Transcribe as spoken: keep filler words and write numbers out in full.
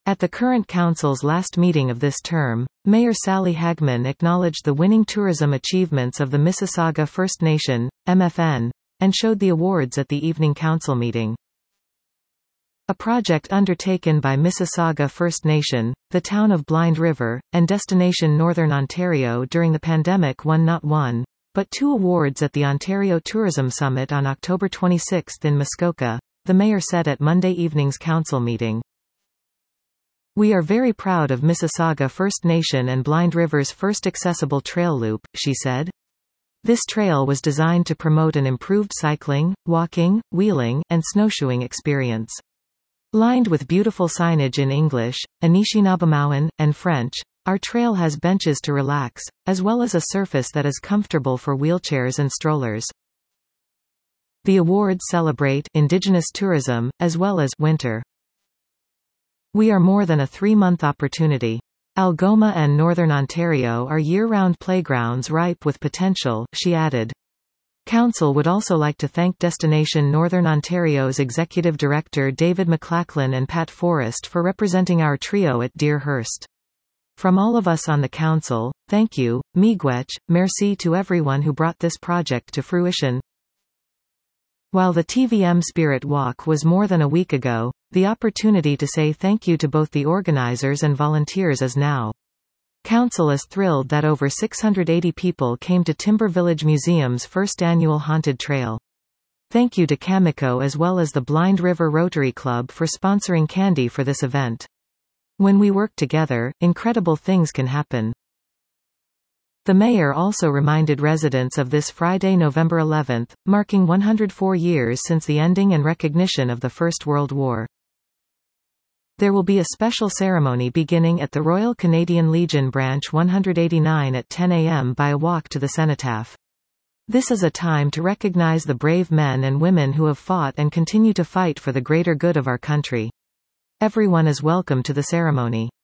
At the current council's last meeting of this term, Mayor Sally Hagman acknowledged the winning tourism achievements of the Mississauga First Nation, M F N, and showed the awards at the evening council meeting. A project undertaken by Mississauga First Nation, the town of Blind River, and Destination Northern Ontario during the pandemic won not one, but two awards at the Ontario Tourism Summit on October twenty-sixth in Muskoka, the mayor said at Monday evening's council meeting. "We are very proud of Mississauga First Nation and Blind River's first accessible trail loop," she said. This trail was designed to promote an improved cycling, walking, wheeling, and snowshoeing experience. Lined with beautiful signage in English, Anishinaabe, and French, our trail has benches to relax, as well as a surface that is comfortable for wheelchairs and strollers. The awards celebrate Indigenous tourism, as well as winter. "We are more than a three-month opportunity. Algoma and Northern Ontario are year-round playgrounds ripe with potential," she added. Council would also like to thank Destination Northern Ontario's Executive Director David McLachlan and Pat Forrest for representing our trio at Deerhurst. "From all of us on the council, thank you, miigwech, merci to everyone who brought this project to fruition." While the T V M Spirit Walk was more than a week ago, the opportunity to say thank you to both the organizers and volunteers is now. Council is thrilled that over six hundred eighty people came to Timber Village Museum's first annual Haunted Trail. Thank you to Cameco as well as the Blind River Rotary Club for sponsoring candy for this event. When we work together, incredible things can happen. The mayor also reminded residents of this Friday, November eleventh, marking one hundred four years since the ending and recognition of the First World War. There will be a special ceremony beginning at the Royal Canadian Legion Branch one eighty-nine at ten a m by a walk to the cenotaph. This is a time to recognize the brave men and women who have fought and continue to fight for the greater good of our country. Everyone is welcome to the ceremony.